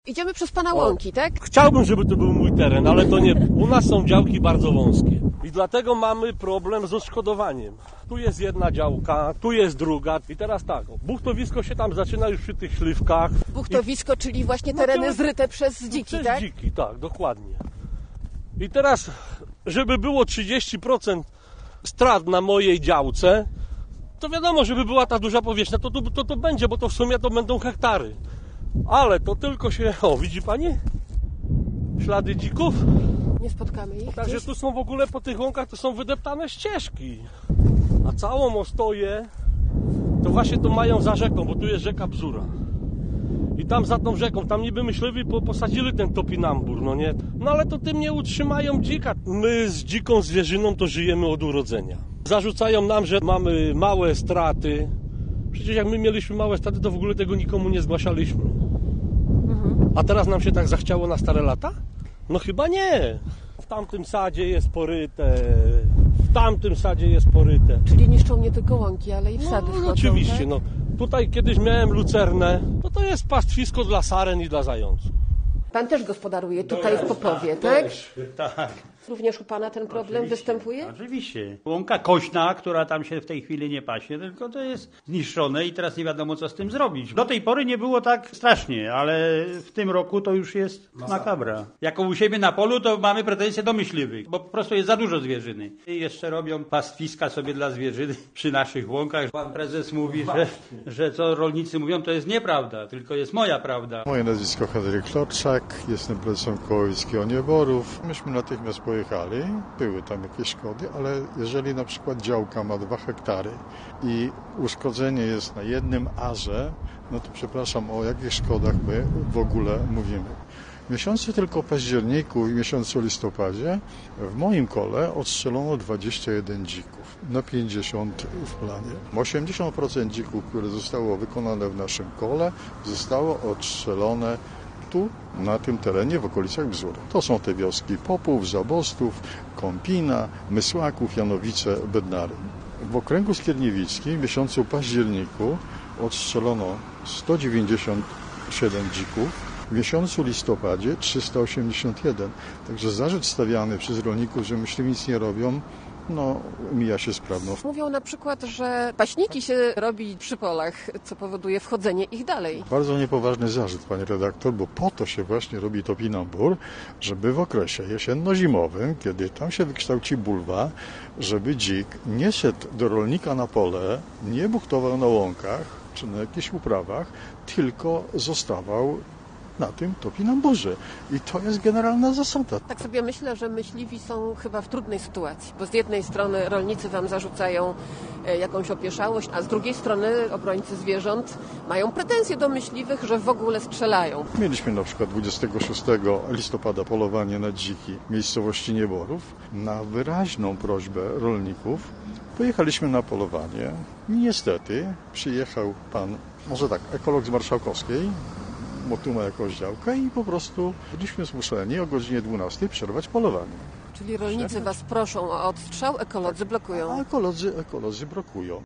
Idziemy przez pana łąki, tak? Chciałbym, żeby to był mój teren, ale to nie. U nas są działki bardzo wąskie i dlatego mamy problem z odszkodowaniem. Tu jest jedna działka, tu jest druga i teraz tak, buchtowisko się tam zaczyna już przy tych śliwkach. Buchtowisko, czyli właśnie tereny zryte przez dziki, przez tak? dziki, tak, dokładnie. I teraz, żeby było 30% strat na mojej działce, to wiadomo, żeby była ta duża powierzchnia, to będzie, bo to w sumie to będą hektary. Ale to tylko się... O, widzi pani? Ślady dzików? Nie spotkamy ich Także gdzieś? tu są w ogóle po tych łąkach, to są wydeptane ścieżki. A całą ostoję to właśnie to mają za rzeką, bo tu jest rzeka Bzura. I tam za tą rzeką, tam niby myśliwi posadzili ten topinambur, no nie? No ale to tym nie utrzymają dzika. My z dziką zwierzyną to żyjemy od urodzenia. Zarzucają nam, że mamy małe straty. Przecież jak my mieliśmy małe straty, to w ogóle tego nikomu nie zgłaszaliśmy. A teraz nam się tak zachciało na stare lata? No chyba nie. W tamtym sadzie jest poryte, w tamtym sadzie jest poryte. Czyli niszczą nie tylko łąki, ale i wsady No, wchodzą, oczywiście, tak? no. Tutaj kiedyś miałem lucernę, to jest pastwisko dla saren i dla zająców. Pan też gospodaruje tutaj w Popowie, tak? Tak, Również u pana ten problem występuje? oczywiście. Łąka kośna, która tam się w tej chwili nie pasie, tylko to jest zniszczone i teraz nie wiadomo, co z tym zrobić. Do tej pory nie było tak strasznie, ale w tym roku to już jest makabra. Jako u siebie na polu to mamy pretensje do myśliwych, bo po prostu jest za dużo zwierzyny. I jeszcze robią pastwiska sobie dla zwierzyny przy naszych łąkach. Pan prezes mówi, że co rolnicy mówią, to jest nieprawda, tylko jest moja prawda. Moje nazwisko Henryk Klorczak, jestem prezesem Koła Wiejskiego Nieborów. Myśmy natychmiast pojechali, były tam jakieś szkody, ale jeżeli na przykład działka ma 2 hektary i uszkodzenie jest na jednym arze, no to przepraszam, o jakich szkodach my w ogóle mówimy. W miesiącu tylko październiku i miesiącu listopadzie w moim kole odstrzelono 21 dzików na 50 w planie. 80% dzików, które zostało wykonane w naszym kole, zostało odstrzelone tu, na tym terenie, w okolicach Bzury. To są te wioski Popów, Zabostów, Kąpina, Mysłaków, Janowice, Bednary. W okręgu skierniewickim w miesiącu październiku odstrzelono 197 dzików, w miesiącu listopadzie 381. Także zarzut stawiany przez rolników, że myśliwi nic nie robią, no mija się z prawdą. Mówią na przykład, że paśniki się robi przy polach, co powoduje wchodzenie ich dalej. Bardzo niepoważny zarzut, panie redaktor, bo po to się właśnie robi topinambur, żeby w okresie jesienno-zimowym, kiedy tam się wykształci bulwa, żeby dzik nie szedł do rolnika na pole, nie buchtował na łąkach czy na jakichś uprawach, tylko zostawał na tym topinamburze. I to jest generalna zasada. Tak sobie myślę, że myśliwi są chyba w trudnej sytuacji, bo z jednej strony rolnicy wam zarzucają jakąś opieszałość, a z drugiej strony obrońcy zwierząt mają pretensje do myśliwych, że w ogóle strzelają. Mieliśmy na przykład 26 listopada polowanie na dziki w miejscowości Nieborów. Na wyraźną prośbę rolników pojechaliśmy na polowanie. Niestety przyjechał pan, może tak, ekolog z Marszałkowskiej, bo tu ma jakąś działkę i po prostu byliśmy zmuszeni o godzinie 12 przerwać polowanie. Czyli rolnicy was proszą o odstrzał, ekolodzy blokują. A ekolodzy blokują.